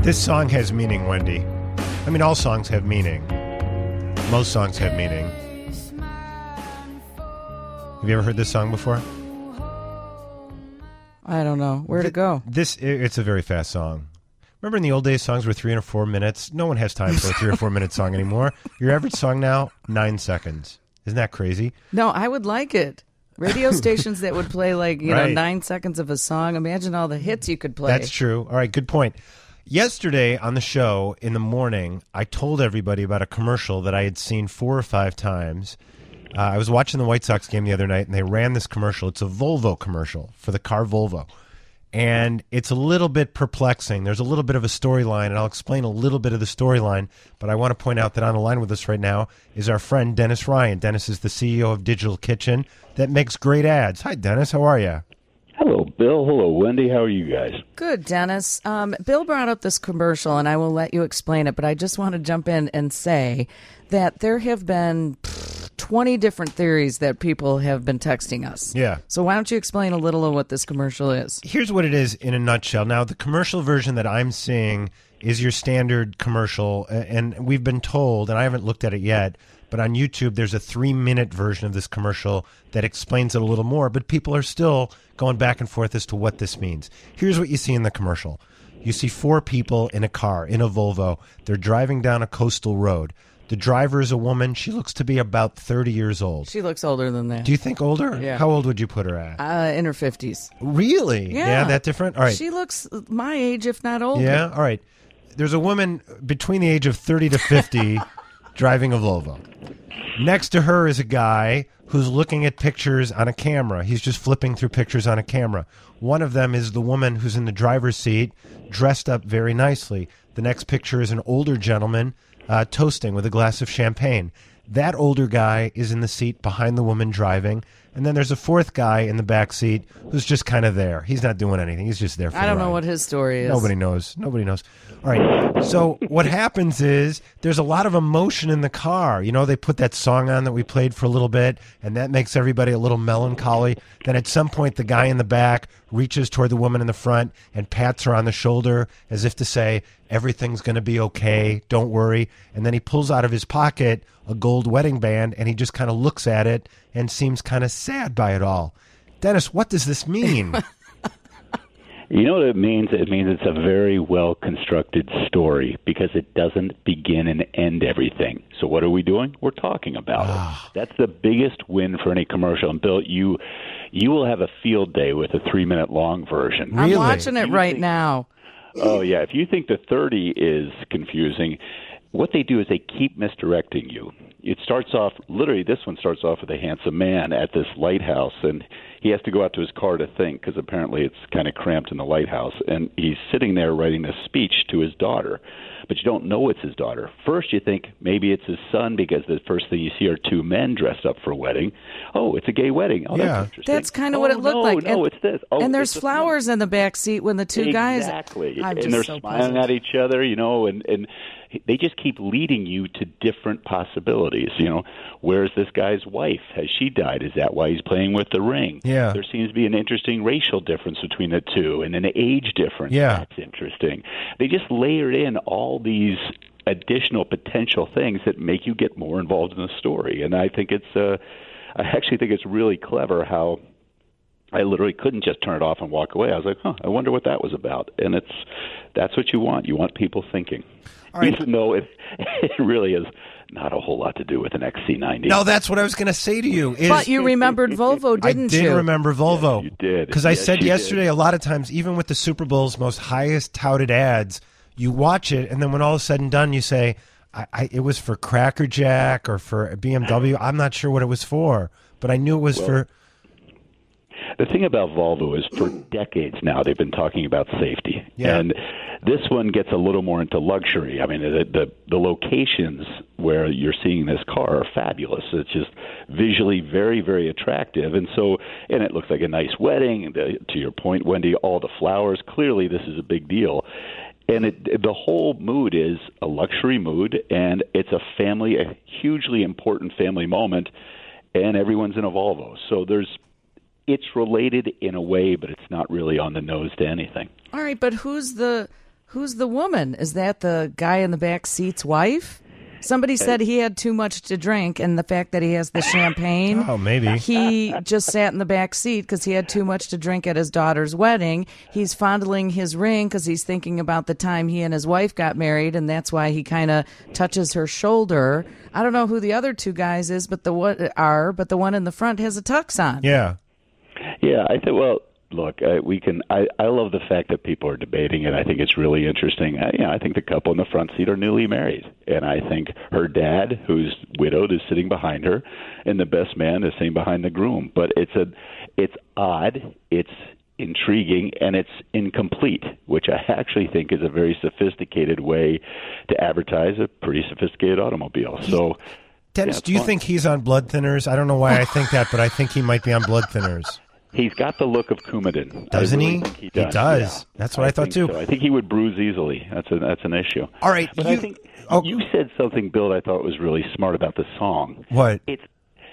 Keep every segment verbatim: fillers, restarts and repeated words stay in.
This song has meaning, Wendy. I mean, all songs have meaning. Most songs have meaning. Have you ever heard this song before? I don't know. Where to go? This, it's a very fast song. Remember in the old days, songs were three or four minutes? No one has time for a three or four minute song anymore. Your average song now, nine seconds. Isn't that crazy? No, I would like it. Radio stations that would play like, you right. know, nine seconds of a song. Imagine all the hits you could play. That's true. All right, good point. Yesterday on the show in the morning, I told everybody about a commercial that I had seen four or five times. Uh, I was watching the White Sox game the other night, and they ran this commercial. It's a Volvo commercial for the car Volvo. And it's a little bit perplexing. There's a little bit of a storyline, and I'll explain a little bit of the storyline. But I want to point out that on the line with us right now is our friend Dennis Ryan. Dennis is the C E O of Digital Kitchen that makes great ads. Hi, Dennis. How are you? Hello, Bill. Hello, Wendy. How are you guys? Good, Dennis. Um, Bill brought up this commercial, and I will let you explain it, but I just want to jump in and say that there have been twenty different theories that people have been texting us. Yeah. So why don't you explain a little of what this commercial is? Here's what it is in a nutshell. Now, the commercial version that I'm seeing is your standard commercial, and we've been told, and I haven't looked at it yet, but on YouTube, there's a three-minute version of this commercial that explains it a little more, but people are still going back and forth as to what this means. Here's what you see in the commercial. You see four people in a car, in a Volvo. They're driving down a coastal road. The driver is a woman. She looks to be about thirty years old. She looks older than that. Do you think older? Yeah. How old would you put her at? Uh, in her fifties. Really? Yeah. Yeah, that different? All right. She looks my age, if not older. Yeah? All right. There's a woman between the age of thirty to fifty driving a Volvo. Next to her is a guy who's looking at pictures on a camera. He's just flipping through pictures on a camera. One of them is the woman who's in the driver's seat, dressed up very nicely. The next picture is an older gentleman uh, toasting with a glass of champagne. That older guy is in the seat behind the woman driving. And then there's a fourth guy in the back seat who's just kind of there. He's not doing anything. He's just there for I don't the know ride. what his story is. Nobody knows. Nobody knows. All right. So what happens is there's a lot of emotion in the car. You know, they put that song on that we played for a little bit, and that makes everybody a little melancholy. Then at some point, the guy in the back reaches toward the woman in the front and pats her on the shoulder as if to say, everything's going to be okay. Don't worry. And then he pulls out of his pocket a gold wedding band, and he just kind of looks at it and seems kind of sad by it all. Dennis, what does this mean? You know what it means? It means it's a very well-constructed story because it doesn't begin and end everything. So what are we doing? We're talking about it. That's the biggest win for any commercial. And Bill, you you will have a field day with a three-minute long version. I'm Really? watching it You right think- now. Oh, yeah. If you think the thirty is confusing, what they do is they keep misdirecting you. It starts off, literally, this one starts off with a handsome man at this lighthouse, and he has to go out to his car to think because apparently it's kind of cramped in the lighthouse. And he's sitting there writing this speech to his daughter, but you don't know it's his daughter. First, you think maybe it's his son because the first thing you see are two men dressed up for a wedding. Oh, it's a gay wedding. Oh, Yeah. that's interesting. That's kind of oh, what it looked no, like. No, and, it's this. Oh, and there's it's a- flowers in the back seat when the two guys. Exactly. I'm and just they're so smiling puzzled. at each other, you know, and, and they just keep leading you to different possibilities. You know, where's this guy's wife? Has she died? Is that why he's playing with the ring? Yeah. There seems to be an interesting racial difference between the two and an age difference. Yeah. That's interesting. They just layered in all these additional potential things that make you get more involved in the story. And I think it's, uh, I actually think it's really clever how I literally couldn't just turn it off and walk away. I was like, huh, I wonder what that was about. And it's that's what you want. You want people thinking. All right. Even though it, it really is not a whole lot to do with an X C ninety. No, that's what I was going to say to you. Is, But you remembered Volvo, I didn't did you? remember Volvo. Yes, you did. Because I Yes, said you yesterday, did. a lot of times, even with the Super Bowl's most highest touted ads, you watch it, and then when all is said and done, you say, I, I, it was for Cracker Jack or for B M W. I'm not sure what it was for, but I knew it was Well, for... The thing about Volvo is for decades now they've been talking about safety. Yeah. And this one gets a little more into luxury. I mean, the, the the locations where you're seeing this car are fabulous. It's just visually very, very attractive. And so, and it looks like a nice wedding. The, to your point, Wendy, all the flowers. Clearly, this is a big deal. And it, the whole mood is a luxury mood, and it's a family, a hugely important family moment, and everyone's in a Volvo. So there's it's related in a way, but it's not really on the nose to anything. All right, but who's the Who's the woman? Is that the guy in the back seat's wife? Somebody said he had too much to drink, and the fact that he has the champagne. Oh, maybe. He just sat in the back seat because he had too much to drink at his daughter's wedding. He's fondling his ring because he's thinking about the time he and his wife got married, and that's why he kind of touches her shoulder. I don't know who the other two guys is, but the one are, but the one in the front has a tux on. Yeah. Yeah, I think, well, look, uh, we can. I, I love the fact that people are debating it. I think it's really interesting. I, you know, I think the couple in the front seat are newly married, and I think her dad, who's widowed, is sitting behind her, and the best man is sitting behind the groom. But it's a, it's odd, it's intriguing, and it's incomplete, which I actually think is a very sophisticated way to advertise a pretty sophisticated automobile. So, Dennis, yeah, do you fun. think he's on blood thinners? I don't know why I think that, but I think he might be on blood thinners. He's got the look of Coumadin. Doesn't really he? think He does. He does. Yeah. That's what I, I thought too. So. I think he would bruise easily. That's a, that's an issue. All right, but you, I think oh, you said something, Bill, that I thought was really smart about the song. What? It's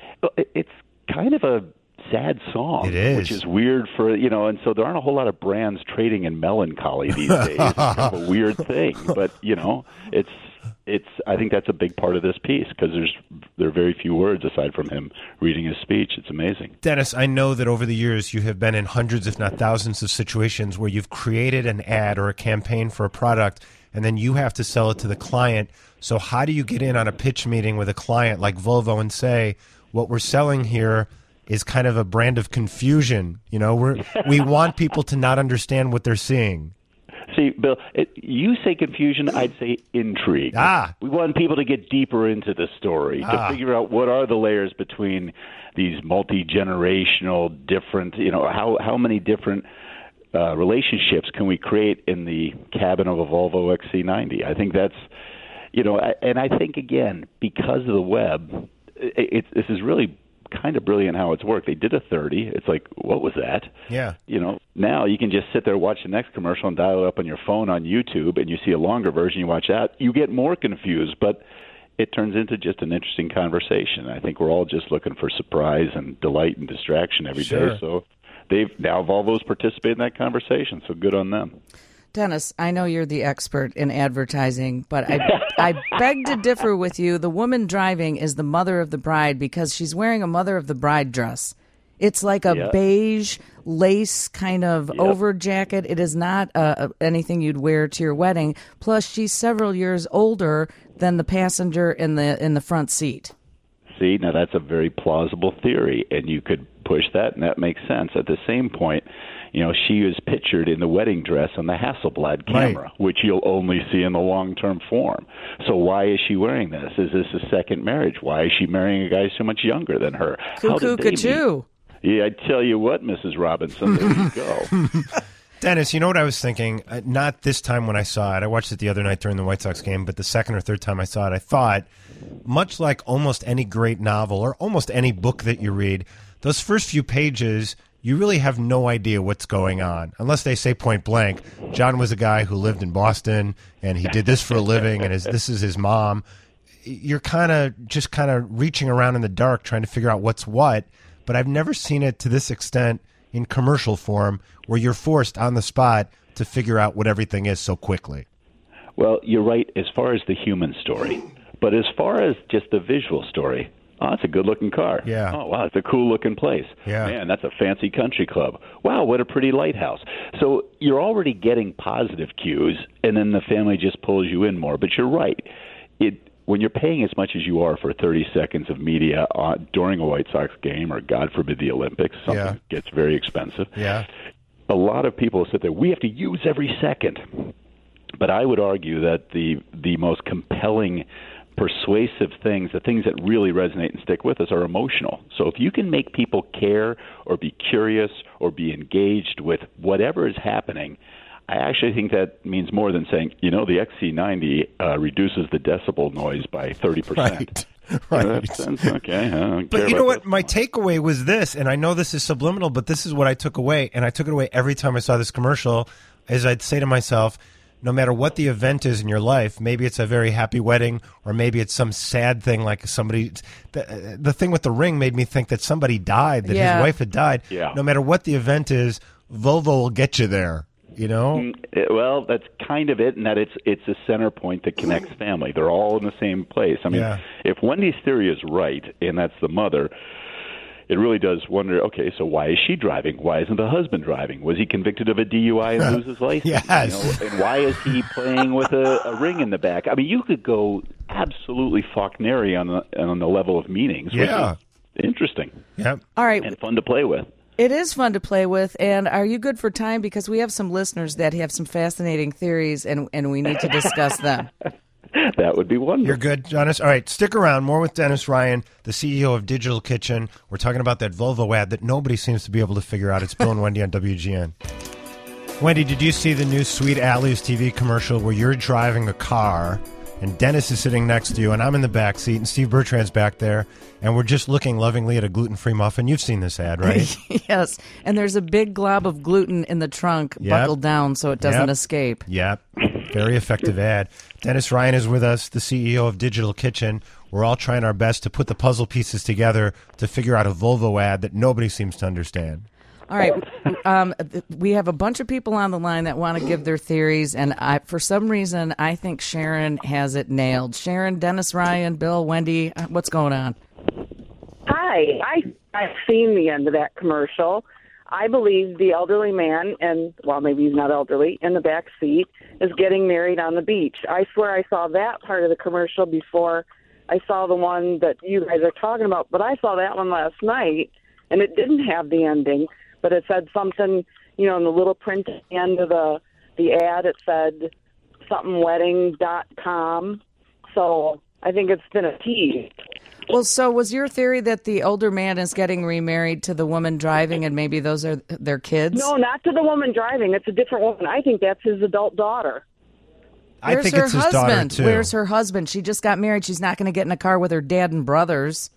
it's kind of a sad song. It is, which is weird for you know. And so there aren't a whole lot of brands trading in melancholy these days. It's kind of a weird thing, but you know, it's. It's. I think that's a big part of this piece because there's there are very few words aside from him reading his speech. It's amazing. Dennis, I know that over the years you have been in hundreds, if not thousands, of situations where you've created an ad or a campaign for a product, and then you have to sell it to the client. So how do you get in on a pitch meeting with a client like Volvo and say, what we're selling here is kind of a brand of confusion? You know, we're we want people to not understand what they're seeing. See, Bill, it, you say confusion, I'd say intrigue. Ah. We want people to get deeper into the story, Ah. to figure out what are the layers between these multi-generational, different, you know, how, how many different uh, relationships can we create in the cabin of a Volvo X C ninety? I think that's, you know, I, and I think, again, because of the web, it, it, this is really kind of brilliant how it's worked. They did a thirty. It's like, what was that? Yeah. You know, now you can just sit there, watch the next commercial, and dial it up on your phone on YouTube, and you see a longer version. You watch that. You get more confused, but it turns into just an interesting conversation. I think we're all just looking for surprise and delight and distraction every Sure. day. So they've now Volvo's participated in that conversation. So good on them. Dennis, I know you're the expert in advertising, but I I beg to differ with you. The woman driving is the mother of the bride because she's wearing a mother of the bride dress. It's like a Yeah. beige lace kind of Yep. over jacket. It is not uh, anything you'd wear to your wedding. Plus, she's several years older than the passenger in the in the front seat. See, now that's a very plausible theory, and you could push that, and that makes sense. At the same point, you know, she is pictured in the wedding dress on the Hasselblad camera, Right. which you'll only see in the long-term form. So why is she wearing this? Is this a second marriage? Why is she marrying a guy so much younger than her? How Cuckoo, did they meet? cuckoo. Yeah, I tell you what, Missus Robinson, there you go. Dennis, you know what I was thinking? Uh, not this time when I saw it. I watched it the other night during the White Sox game, but the second or third time I saw it, I thought, much like almost any great novel or almost any book that you read, those first few pages, you really have no idea what's going on. Unless they say point blank, John was a guy who lived in Boston, and he did this for a living, and his, this is his mom. You're kind of just kind of reaching around in the dark trying to figure out what's what, but I've never seen it to this extent in commercial form where you're forced on the spot to figure out what everything is so quickly. Well, you're right as far as the human story. But as far as just the visual story, oh, it's a good-looking car. Yeah. Oh, wow, it's a cool-looking place. Yeah. Man, that's a fancy country club. Wow, what a pretty lighthouse. So you're already getting positive cues, and then the family just pulls you in more. But you're right. It when you're paying as much as you are for thirty seconds of media uh, during a White Sox game, or God forbid the Olympics, something Yeah. that gets very expensive. Yeah. A lot of people sit there, we have to use every second. But I would argue that the the most compelling, persuasive things, the things that really resonate and stick with us, are emotional. So if you can make people care or be curious or be engaged with whatever is happening, I actually think that means more than saying, you know, the X C ninety uh, reduces the decibel noise by thirty percent. Right. In Right. that sense, okay. I don't But care you know about what? this. My takeaway was this, and I know this is subliminal, but this is what I took away, and I took it away every time I saw this commercial, is I'd say to myself, no matter what the event is in your life, maybe it's a very happy wedding, or maybe it's some sad thing like somebody. The, the thing with the ring made me think that somebody died, that Yeah. his wife had died. Yeah. No matter what the event is, Volvo will get you there. You know? Mm, Well, that's kind of it, in that it's it's a center point that connects family. They're all in the same place. I mean, Yeah. if Wendy's theory is right, and that's the mother, it really does wonder, okay, so why is she driving? Why isn't the husband driving? Was he convicted of a D U I and lose his license? Yes. You know, and why is he playing with a, a ring in the back? I mean, you could go absolutely Faulknerian on the, on the level of meanings, Yeah. which is interesting Yep. All right. and fun to play with. It is fun to play with. And are you good for time? Because we have some listeners that have some fascinating theories, and, and we need to discuss them. That would be wonderful. You're good, Dennis? All right, stick around. More with Dennis Ryan, the C E O of Digital Kitchen. We're talking about that Volvo ad that nobody seems to be able to figure out. It's Bill and Wendy on W G N. Wendy, did you see the new Sweet Alley's T V commercial where you're driving a car and Dennis is sitting next to you and I'm in the back seat and Steve Bertrand's back there and we're just looking lovingly at a gluten-free muffin? You've seen this ad, right? Yes. And there's a big glob of gluten in the trunk Yep. buckled down so it doesn't Yep. escape. Yep. Very effective ad. Dennis Ryan is with us, the C E O of Digital Kitchen. We're all trying our best to put the puzzle pieces together to figure out a Volvo ad that nobody seems to understand. All right. Um, th- we have a bunch of people on the line that want to give their theories, and I, for some reason, I think Sharon has it nailed. Sharon, Dennis Ryan, Bill, Wendy, uh, what's going on? Hi, I, I've seen the end of that commercial. I believe the elderly man, and, well, maybe he's not elderly, in the back seat is getting married on the beach. I swear I saw that part of the commercial before I saw the one that you guys are talking about, but I saw that one last night, and it didn't have the ending, but it said something, you know, in the little print at the end of the, the ad, it said something wedding dot com. So I think it's been a tease. Well, so was your theory that the older man is getting remarried to the woman driving and maybe those are their kids? No, not to the woman driving. It's a different woman. I think that's his adult daughter. I Where's think her it's his husband? daughter, too. Where's her husband? She just got married. She's not going to get in a car with her dad and brothers.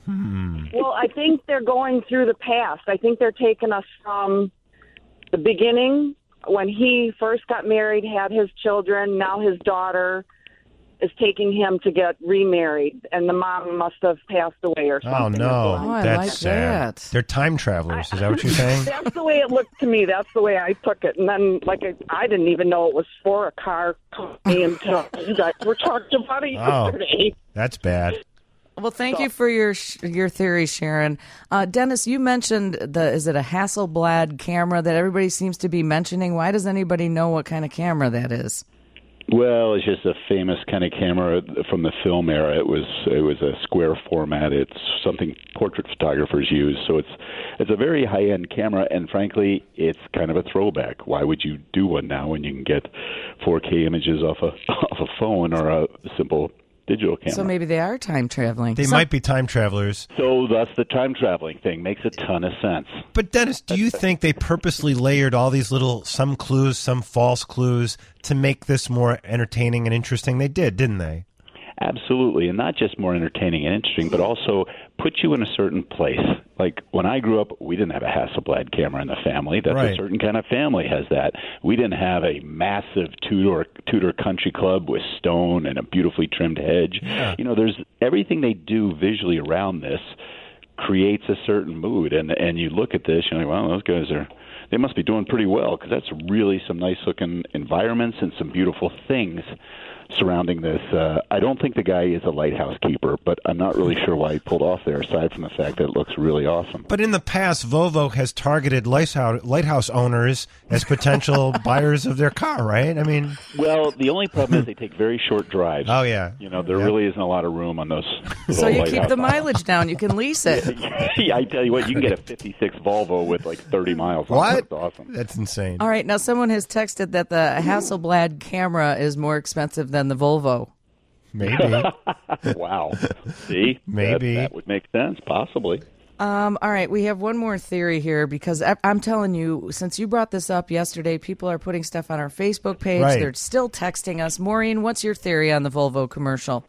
Well, I think they're going through the past. I think they're taking us from the beginning when he first got married, had his children. Now his daughter is taking him to get remarried, and the mom must have passed away or something. Oh, no. Oh, I That's like sad. that. They're time travelers. Is that what you're saying? That's the way it looked to me. That's the way I took it. And then, like, I, I didn't even know it was for a car company until you guys were talking about it Oh. yesterday. That's bad. Well, thank you for your sh- your theory, Sharon. Uh, Dennis, you mentioned the is it a Hasselblad camera that everybody seems to be mentioning? Why does anybody know what kind of camera that is? Well, it's just a famous kind of camera from the film era. It was it was a square format. It's something portrait photographers use. So it's it's a very high end camera, and frankly, it's kind of a throwback. Why would you do one now when you can get four K images off a off a phone or a simple digital camera? So maybe they are time traveling. They Some- might be time travelers. So thus the time traveling thing makes a ton of sense. But Dennis, do you think they purposely layered all these little, some clues, some false clues to make this more entertaining and interesting? They did, didn't they? Absolutely, and not just more entertaining and interesting, but also put you in a certain place. Like when I grew up, we didn't have a Hasselblad camera in the family. That's Right. a certain kind of family has that. We didn't have a massive Tudor Tudor country club with stone and a beautifully trimmed hedge. Yeah. You know, there's everything they do visually around this creates a certain mood, and and you look at this, you're like, well, those guys are. They must be doing pretty well because that's really some nice looking environments and some beautiful things surrounding this. Uh, I don't think the guy is a lighthouse keeper, but I'm not really sure why he pulled off there, aside from the fact that it looks really awesome. But in the past, Volvo has targeted lighthouse lighthouse owners as potential buyers of their car, right? I mean, Well, the only problem is they take very short drives. oh, yeah. You know, there Yep. really isn't a lot of room on those. So little you keep lighthouse the mileage down. You can lease it. yeah, I tell you what, you can get a fifty-six Volvo with like thirty miles on it. What? That's awesome. That's insane. All right. Now, someone has texted that the Hasselblad camera is more expensive than the Volvo. Maybe. Wow. See? Maybe. That, that would make sense, possibly. Um, all right, we have one more theory here because I, I'm telling you, since you brought this up yesterday, people are putting stuff on our Facebook page. Right. They're still texting us. Maureen, what's your theory on the Volvo commercial?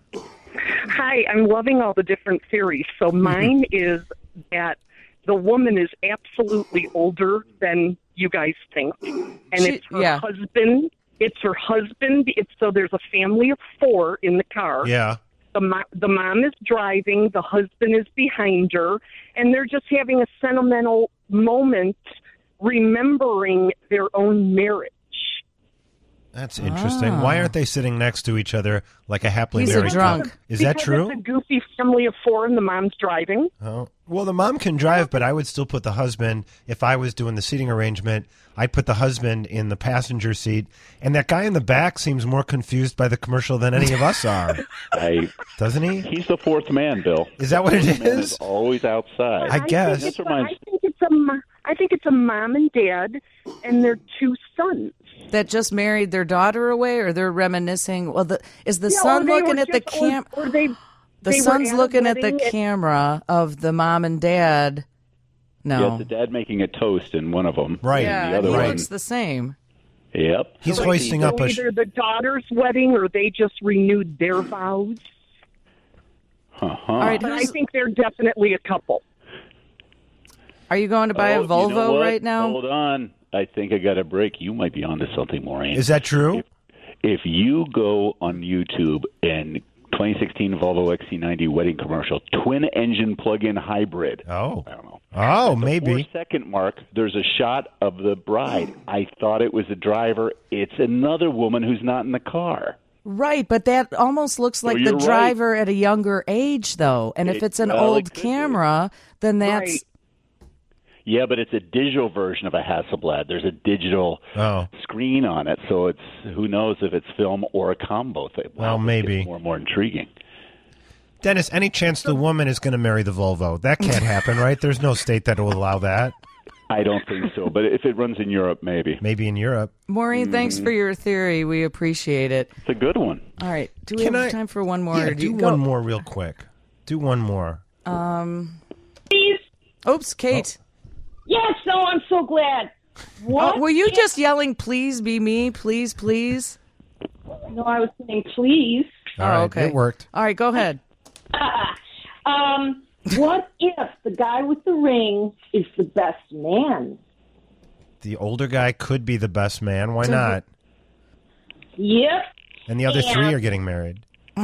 Hi, I'm loving all the different theories. So mine is that the woman is absolutely older than you guys think, and She- it's her yeah. husband. It's her husband. It's so there's a family of four in the car. Yeah. The mo- the mom is driving. The husband is behind her, and they're just having a sentimental moment remembering their own marriage. That's interesting. Ah. Why aren't they sitting next to each other like a happily He's a married drunk. couple? Is that Because true? It's a goofy family of four, and the mom's driving. Oh. Well, the mom can drive, but I would still put the husband, if I was doing the seating arrangement, I'd put the husband in the passenger seat. And that guy in the back seems more confused by the commercial than any of us are. I, Doesn't he? he's the fourth man, Bill. Is that what it Fourth man is? is always outside. I guess. think it's This a, reminds- I think it's a. mo- I think it's a mom and dad and their two sons. That just married their daughter away, or they're reminiscing. Well, the, is the Yeah, son or they looking were at the just- cam? Or, or they. The they were son's at a looking at the wedding and- camera of the mom and dad. Yeah, No. it's the dad making a toast in one of them. Right. Yeah, the other and he one. looks the same. Yep. He's So hoisting he- up a... Either the daughter's wedding or they just renewed their vows. Uh-huh. All right, But I who's, think they're definitely a couple. are you going to buy Oh, a you Volvo know what? right now? Hold on. I think I got a break. You might be onto something, Maureen. Is that true? If you go on YouTube and twenty sixteen Volvo X C ninety wedding commercial, twin engine plug-in hybrid. Oh. I don't know. Oh, Four maybe. second mark, there's a shot of the bride. I thought it was the driver. It's another woman who's not in the car. Right, but that almost looks like the you're right. driver at a younger age, though. And if It- it's an well, it old could be. camera, then that's Right. Yeah, but it's a digital version of a Hasselblad. There's a digital Oh. screen on it, so it's who knows if it's film or a combo thing. Well, Wow, this maybe. gets more and more intriguing. Dennis, any chance the woman is going to marry the Volvo? That can't happen, right? There's no state that will allow that. I don't think so, but if it runs in Europe, maybe. Maybe in Europe. Maureen. Thanks for your theory. We appreciate it. It's a good one. All right, do we Can have I- time for one more? Yeah, or do you one go? more real quick. Do one more. Oops, Kate. Yes, no, I'm so glad. What? Oh, were you just yelling, "Please be me, please, please"? No, I was saying please. All oh, right, okay. it worked. All right, go ahead. Um, what if the guy with the ring is the best man? The older guy could be the best man. Why So- not? Yep. And the other Yeah. three are getting married.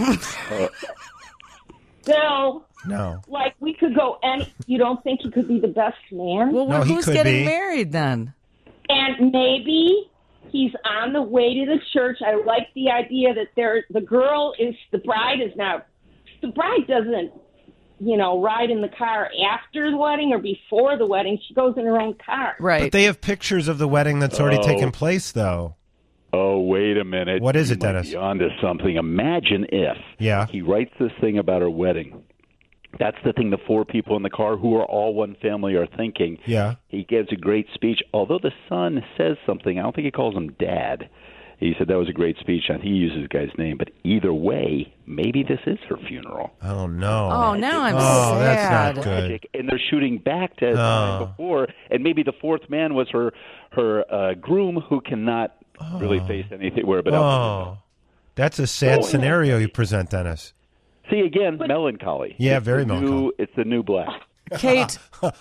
So, No. like, we could go any. You don't think he could be the best man? Well, No, he who's could getting be. married then? And maybe he's on the way to the church. I like the idea that there, the girl is the bride is now. The bride doesn't, you know, ride in the car after the wedding or before the wedding. She goes in her own car. Right. But they have pictures of the wedding that's already Oh. taken place, though. Oh, wait a minute. What is You it, might Dennis? be onto something. Imagine if Yeah. he writes this thing about her wedding. That's the thing the four people in the car who are all one family are thinking. Yeah. He gives a great speech. Although the son says something, I don't think he calls him dad. He said that was a great speech, and he uses the guy's name. But either way, maybe this is her funeral. Oh, no. Oh, now I'm Oh, sad. that's not good. Magic, and they're shooting back to the time Oh. before, and maybe the fourth man was her her uh, groom who cannot really face anything. Where but out the Oh. window. That's a sad scenario you present, Dennis. See again, melancholy. Yeah, It's very the new- melancholy. It's the new black. Kate.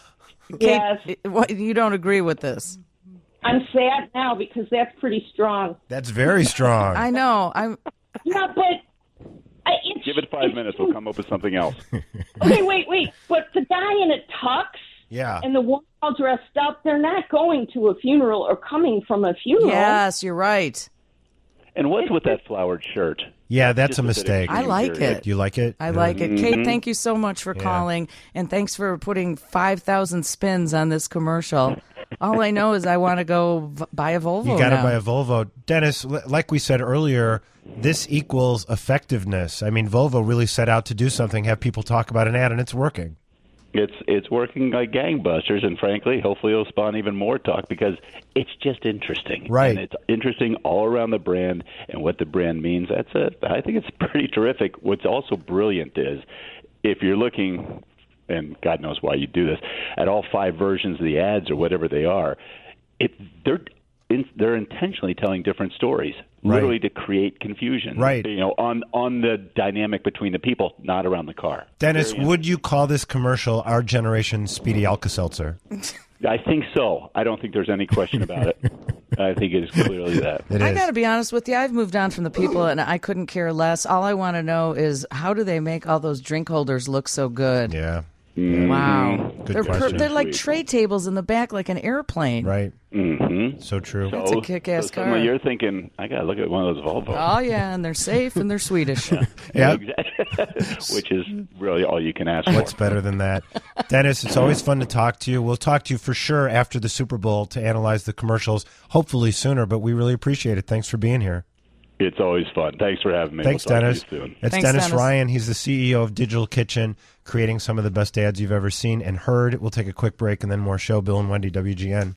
Yes. Kate, what, you don't agree with this? I'm sad now because that's pretty strong. That's very strong. I know. I'm. Yeah, but I, it's, Give it five minutes, we'll come up with something else. Okay, wait, wait. But the guy in a tux yeah. and the woman all dressed up, they're not going to a funeral or coming from a funeral. Yes, you're right. And what's with that flowered shirt? Yeah, that's Just a bit mistake. I like extreme it. You like it? I like it. Kate, thank you so much for calling, and thanks for putting five thousand spins on this commercial. All I know is I want to go v- buy a Volvo You got to now. buy a Volvo. Dennis, li- like we said earlier, this equals effectiveness. I mean, Volvo really set out to do something, have people talk about an ad, and it's working. It's it's working like gangbusters, and frankly, hopefully it'll spawn even more talk because it's just interesting. Right. And it's interesting all around the brand and what the brand means. That's it. I think it's pretty terrific. What's also brilliant is if you're looking, and God knows why you do this, at all five versions of the ads or whatever they are, it they're in, they're intentionally telling different stories, Right. literally to create confusion. Right. You know, on on the dynamic between the people, not around the car. Dennis, Very would you call this commercial our generation Speedy Alka-Seltzer? I think so. I don't think there's any question about it. I think it is clearly that. It I is. got to be honest with you. I've moved on from the people, and I couldn't care less. All I want to know is how do they make all those drink holders look so good? Yeah. Wow. Good they're per- question. they're like Sweet. tray tables in the back, like an airplane. Right. Mm-hmm. So true. That's a kick-ass so suddenly car. You're thinking, I got to look at one of those Volvos. Oh yeah, and they're safe and they're Swedish. Yeah. Which is really all you can ask for. What's better than that? Dennis, it's always fun to talk to you. We'll talk to you for sure after the Super Bowl to analyze the commercials, hopefully sooner, but we really appreciate it. Thanks for being here. It's always fun. Thanks for having me. Thanks, we'll talk Dennis. To you soon. It's Thanks, Dennis, Dennis. Ryan. He's the C E O of Digital Kitchen, creating some of the best ads you've ever seen and heard. We'll take a quick break and then more show. Bill and Wendy, W G N.